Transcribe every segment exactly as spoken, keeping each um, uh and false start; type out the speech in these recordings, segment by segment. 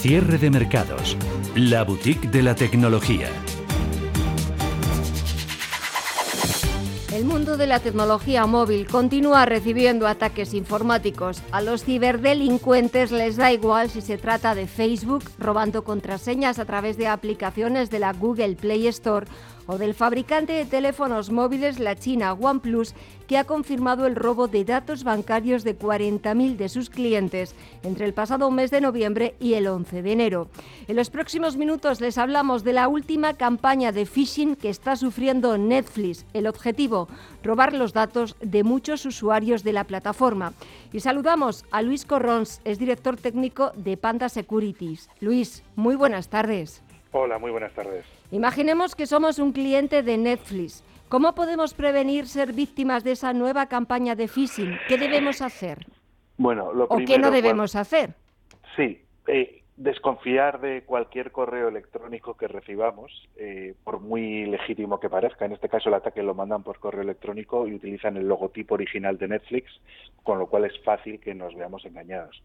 Cierre de mercados. La boutique de la tecnología. El mundo de la tecnología móvil continúa recibiendo ataques informáticos. A los ciberdelincuentes les da igual si se trata de Facebook, robando contraseñas a través de aplicaciones de la Google Play Store, o del fabricante de teléfonos móviles, la china OnePlus, que ha confirmado el robo de datos bancarios de cuarenta mil de sus clientes entre el pasado mes de noviembre y el once de enero. En los próximos minutos les hablamos de la última campaña de phishing que está sufriendo Netflix. El objetivo, robar los datos de muchos usuarios de la plataforma. Y saludamos a Luis Corrons, es director técnico de Panda Securities. Luis, muy buenas tardes. Hola, muy buenas tardes. Imaginemos que somos un cliente de Netflix. ¿Cómo podemos prevenir ser víctimas de esa nueva campaña de phishing? ¿Qué debemos hacer? Bueno, lo ¿O primero, qué no debemos cuando... hacer? Sí, eh, desconfiar de cualquier correo electrónico que recibamos, eh, por muy legítimo que parezca. En este caso el ataque lo mandan por correo electrónico y utilizan el logotipo original de Netflix, con lo cual es fácil que nos veamos engañados.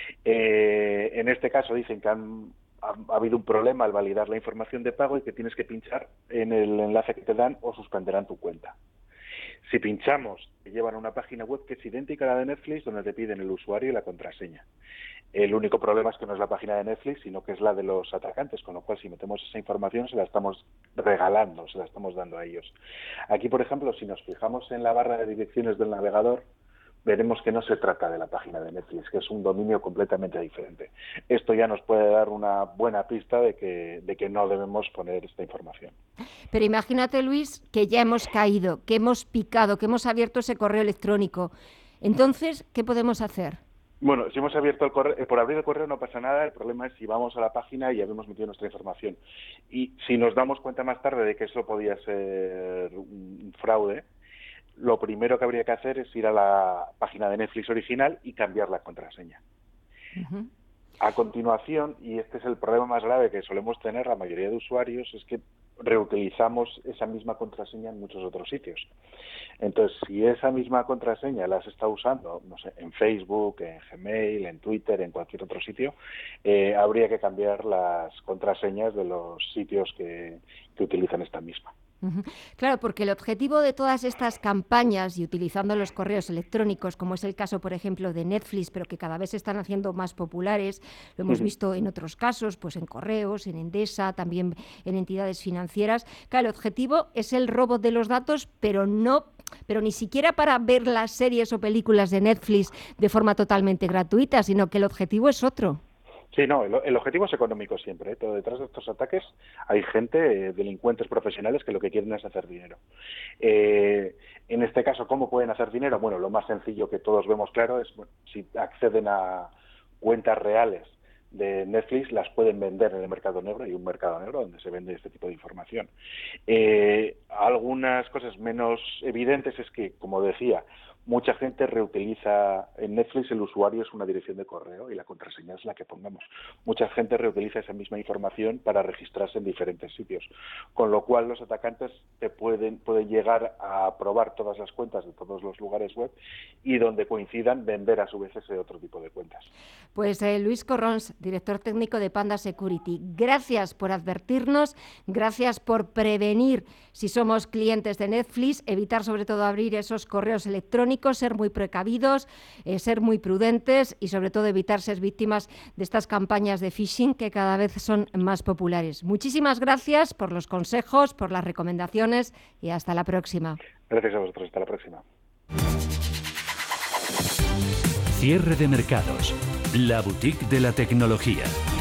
Eh, en este caso dicen que han... ha habido un problema al validar la información de pago y que tienes que pinchar en el enlace que te dan o suspenderán tu cuenta. Si pinchamos, te llevan a una página web que es idéntica a la de Netflix, donde te piden el usuario y la contraseña. El único problema es que no es la página de Netflix, sino que es la de los atacantes, con lo cual si metemos esa información se la estamos regalando, se la estamos dando a ellos. Aquí, por ejemplo, si nos fijamos en la barra de direcciones del navegador, veremos que no se trata de la página de Netflix, que es un dominio completamente diferente. Esto ya nos puede dar una buena pista de que, de que no debemos poner esta información. Pero imagínate, Luis, que ya hemos caído, que hemos picado, que hemos abierto ese correo electrónico. Entonces, ¿qué podemos hacer? Bueno, si hemos abierto el correo, por abrir el correo no pasa nada, el problema es si vamos a la página y ya hemos metido nuestra información. Y si nos damos cuenta más tarde de que eso podía ser un fraude, lo primero que habría que hacer es ir a la página de Netflix original y cambiar la contraseña. Uh-huh. A continuación, y este es el problema más grave que solemos tener la mayoría de usuarios, es que reutilizamos esa misma contraseña en muchos otros sitios. Entonces, si esa misma contraseña la has estado usando, no sé, en Facebook, en Gmail, en Twitter, en cualquier otro sitio, eh, habría que cambiar las contraseñas de los sitios que, que utilizan esta misma. Claro, porque el objetivo de todas estas campañas y utilizando los correos electrónicos, como es el caso, por ejemplo, de Netflix, pero que cada vez se están haciendo más populares, lo hemos visto en otros casos, pues en correos, en Endesa, también en entidades financieras. Claro, el objetivo es el robo de los datos, pero no, pero ni siquiera para ver las series o películas de Netflix de forma totalmente gratuita, sino que el objetivo es otro. Sí, no, el, el objetivo es económico siempre, ¿eh? Pero detrás de estos ataques hay gente, eh, delincuentes profesionales, que lo que quieren es hacer dinero. Eh, en este caso, ¿cómo pueden hacer dinero? Bueno, lo más sencillo que todos vemos claro es, bueno, si acceden a cuentas reales de Netflix, las pueden vender en el mercado negro. Hay un mercado negro donde se vende este tipo de información. Eh, algunas cosas menos evidentes es que, como decía, mucha gente reutiliza en Netflix, el usuario es una dirección de correo y la contraseña es la que pongamos. Mucha gente reutiliza esa misma información para registrarse en diferentes sitios, con lo cual los atacantes te pueden, pueden llegar a probar todas las cuentas de todos los lugares web y donde coincidan vender a su vez ese otro tipo de cuentas. Pues eh, Luis Corrons, director técnico de Panda Security, gracias por advertirnos, gracias por prevenir si somos clientes de Netflix, evitar sobre todo abrir esos correos electrónicos, ser muy precavidos, eh, ser muy prudentes y sobre todo evitar ser víctimas de estas campañas de phishing que cada vez son más populares. Muchísimas gracias por los consejos, por las recomendaciones y hasta la próxima. Gracias a vosotros, hasta la próxima. Cierre de mercados. La boutique de la tecnología.